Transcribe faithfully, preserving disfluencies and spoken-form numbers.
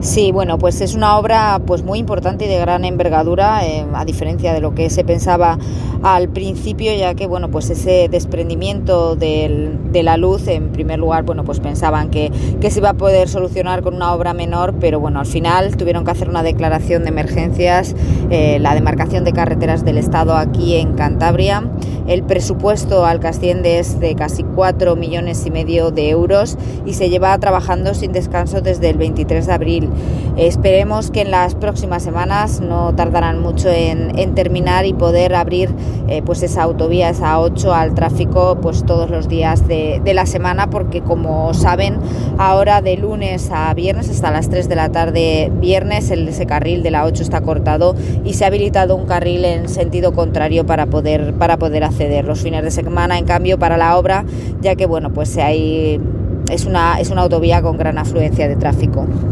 Sí, bueno, pues es una obra pues muy importante y de gran envergadura, eh, a diferencia de lo que se pensaba al principio, ya que bueno, pues ese desprendimiento del, de la luz, en primer lugar, bueno, pues pensaban que, que se iba a poder solucionar con una obra menor, pero bueno, al final tuvieron que hacer una declaración de emergencias, eh, la demarcación de carreteras del Estado aquí en Cantabria. El presupuesto al que asciende es de casi cuatro millones y medio de euros y se lleva trabajando sin descanso desde el veintitrés de abril. Esperemos que en las próximas semanas no tardarán mucho en, en terminar y poder abrir eh, pues esa autovía, esa A ocho, al tráfico pues todos los días de, de la semana, porque como saben, ahora de lunes a viernes hasta las tres de la tarde viernes el, ese carril de la A ocho está cortado y se ha habilitado un carril en sentido contrario para poder, para poder acceder los fines de semana, en cambio, para la obra, ya que bueno, pues hay, es una, es una autovía con gran afluencia de tráfico.